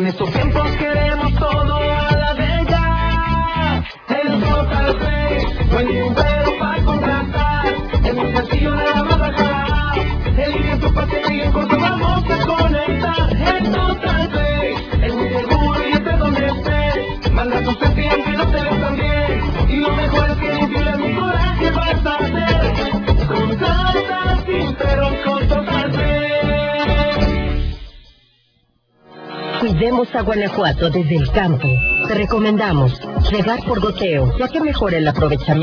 estos tiempos queremos todo a la de ya. El Total Play, buen dinero para contratar. Es muy sencillo, nada más bajar. Elige tu paquete y en corto vamos a conectar. El Total Play es muy seguro y esté donde esté. Manda tu selfie aunque no te ves tan bien. Y lo mejor es que ni tienes mi coraje vas a hacer. Contrata sin pero con Total Play. Cuidemos a Guanajuato desde el campo. Te recomendamos regar por goteo, ya que mejora el aprovechamiento.